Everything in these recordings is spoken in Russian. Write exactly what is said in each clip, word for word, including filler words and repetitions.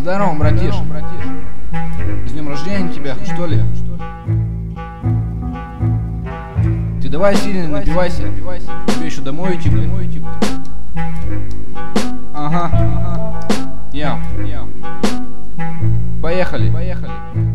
Здорово, братиш. С днем рождения тебя, что ли? Ты давай сильно напивайся. Тебе еще домой идти, блин. Ага, ага. Я. Поехали. Поехали.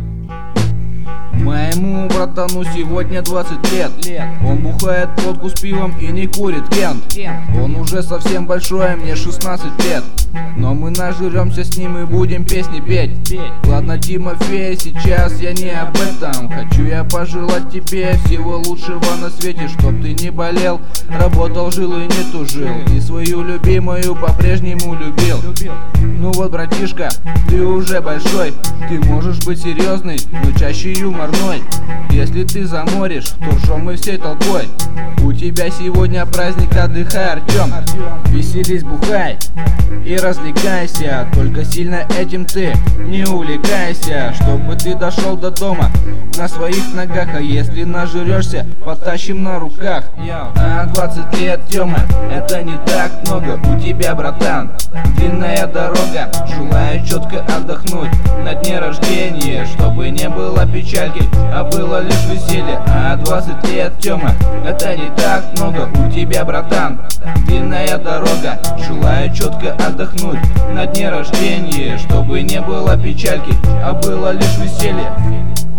Моему братану сегодня двадцать лет. Он бухает водку с пивом и не курит кент. Он уже совсем большой, а мне шестнадцать лет. Но мы нажиремся с ним и будем песни петь. Ладно, Тимофей, сейчас я не об этом. Хочу я пожелать тебе всего лучшего на свете, чтоб ты не болел, работал, жил и не тужил, и свою любимую по-прежнему любил. Ну вот, братишка, ты уже большой, ты можешь быть серьезный, но чаще юморной. Если ты заморишь, то ржем мы всей толпой. У тебя сегодня праздник, отдыхай, Артем. Веселись, бухай и развлекайся, только сильно этим ты не увлекайся, чтобы ты дошел до дома на своих ногах. А если нажирешься, потащим на руках. А двадцать лет, Тёма, это не так много. У тебя, братан, длинная дорога. Желаю четко отдохнуть на дне рождения, чтобы не было печальки, а было лишь веселье. А двадцать лет, Тёма, это не так много. У тебя, братан, длинная дорога. Желаю четко отдохнуть на дне рождения, чтобы не было печальки, а было лишь веселье.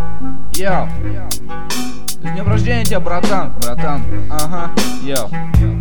Йоу. С днем рождения тебя, братан. Братан. Ага. Йоу.